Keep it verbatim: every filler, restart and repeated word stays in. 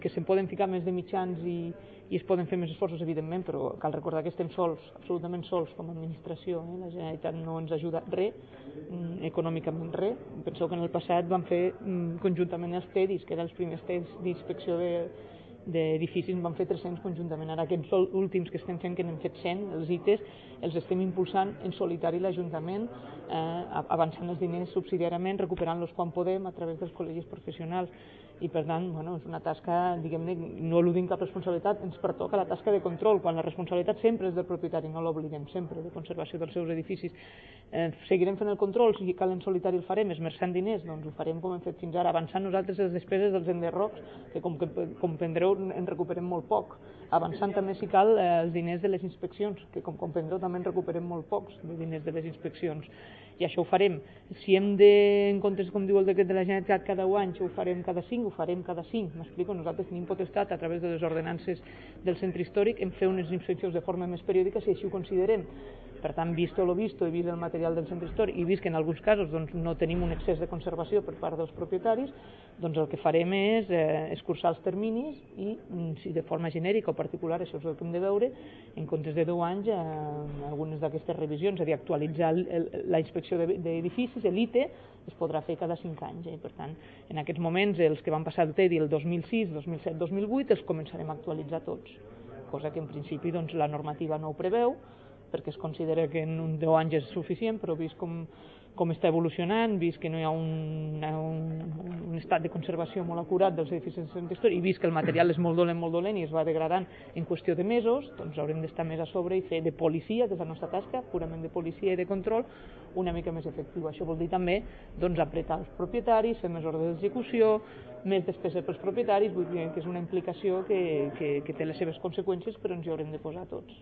que se'n poden ficar més de mitjans i, i es poden fer més esforços, evidentment, però cal recordar que estem sols, absolutament sols com a administració. Eh? La Generalitat no ens ajuda res, mm, econòmicament res. Penseu que en el passat vam fer mm, conjuntament els TEDIs, que eren els primers TEDs d'inspecció de d'edificis, en vam fer tres-cents conjuntament. Ara aquests últims que estem fent, que n'hem fet cent, els I T Es, els estem impulsant en solitari l'Ajuntament, eh, avançant els diners subsidiàriament, recuperant-los quan podem a través dels col·legis professionals. I per tant, bueno, és una tasca, diguem-ne, no eludim cap responsabilitat, ens pertoca la tasca de control, quan la responsabilitat sempre és del propietari, no l'oblidem sempre, de conservació dels seus edificis. Eh, seguirem fent el control, si cal en solitari el farem, esmerçant diners, doncs ho farem com hem fet fins ara, avançant nosaltres les despeses dels enderrocs, que com que comprendreu en recuperem molt poc, avançant també si cal eh, els diners de les inspeccions, que com comprendreu també en recuperem molt pocs de diners de les inspeccions. I això ho farem. Si hem de, en comptes, com diu el decret de la Generalitat, cada un any, ho farem cada cinc, ho farem cada cinc. M'explico? Nosaltres tenim potestat, a través de les ordenances del centre històric, en fer unes inspeccions de forma més periòdica si així ho considerem. Per tant, visto lo visto, he vist el material del centre històric i vist que en alguns casos doncs, no tenim un excés de conservació per part dels propietaris, doncs el que farem és eh, escurçar els terminis i, si de forma genèrica o particular, això és el que hem de veure, en comptes de deu anys, eh, algunes d'aquestes revisions, és a dir, actualitzar el, el, la inspecció d'edificis, l'I T E, es podrà fer cada cinc anys. Eh? Per tant, en aquests moments, els que van passar el TEDI el dos mil sis, dos mil set, dos mil vuit, els començarem a actualitzar tots, cosa que en principi doncs, la normativa no ho preveu, perquè es considera que en un deu anys és suficient, però vist com, com està evolucionant, vist que no hi ha un, un, un estat de conservació molt acurat dels edificis del centre històric i vist que el material és molt dolent, molt dolent i es va degradant en qüestió de mesos, doncs haurem d'estar més a sobre i fer de policia, que és la nostra tasca, purament de policia i de control, una mica més efectiva. Això vol dir també doncs, apretar els propietaris, fer més ordre d'execució, més despesa pels propietaris, vull dir que és una implicació que, que, que té les seves conseqüències, però ens hi haurem de posar tots.